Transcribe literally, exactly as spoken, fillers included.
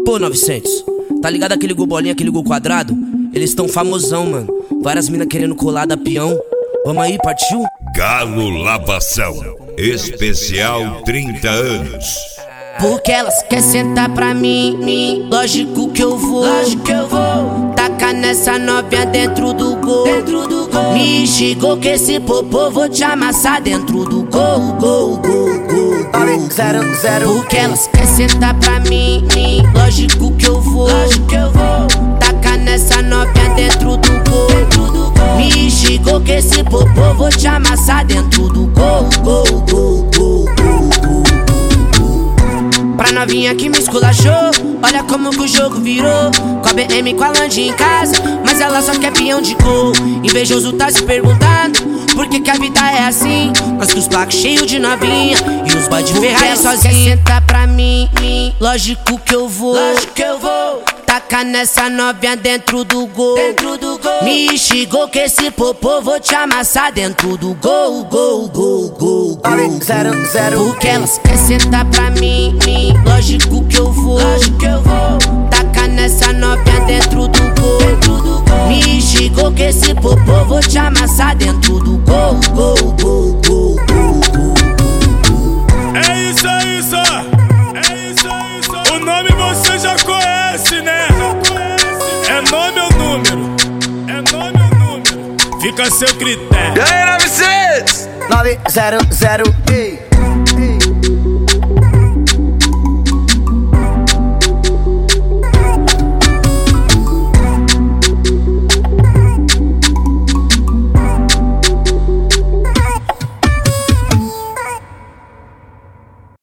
Pô, novecentos, tá ligado aquele gol bolinha, aquele gol quadrado? Eles tão famosão, mano. Várias minas querendo colar da peão. Vamos aí, partiu? Galo Lavação, especial trinta anos. Porque elas querem sentar pra mim, mim. Lógico que eu vou, lógico que eu vou. Tacar nessa novinha dentro do gol, dentro do gol. Me chegou que esse popô vou te amassar dentro do gol, gol, gol, gol, gol. Zero, zero. Porque elas querem sentar pra mim, mim. Lógico que eu vou, lógico que eu vou. Tacar nessa novinha dentro do gol, dentro do gol. Me chegou que esse popô vou te amassar dentro do gol, gol, gol, gol, gol, gol. Pra novinha que me esculachou, olha como que o jogo virou. Com a B M, com a Land em casa, mas ela só quer peão de gol. Invejoso tá se perguntando por que que a vida é assim. Nós com os placos cheios de novinha e os boy de Ferrari sozinho. Senta pra mim, mim, lógico que eu vou, lógico que eu vou. Taca nessa novinha dentro do gol, dentro do gol. Me chegou que esse popô vou te amassar dentro do gol, gol, gol, gol, gol. Zero, zero. Porque elas querem sentar pra mim, mim. Lógico que eu vou, lógico que eu vou. Taca nessa novinha dentro do gol, dentro do gol. Me chegou que esse popô vou te amassar dentro do gol, gol, gol, gol, gol, gol. É isso, é isso, é isso, é isso. O nome você já conhece, né? É nome ou número? É nome ou número? Fica a seu critério. E aí, novecentos? nove zero zero.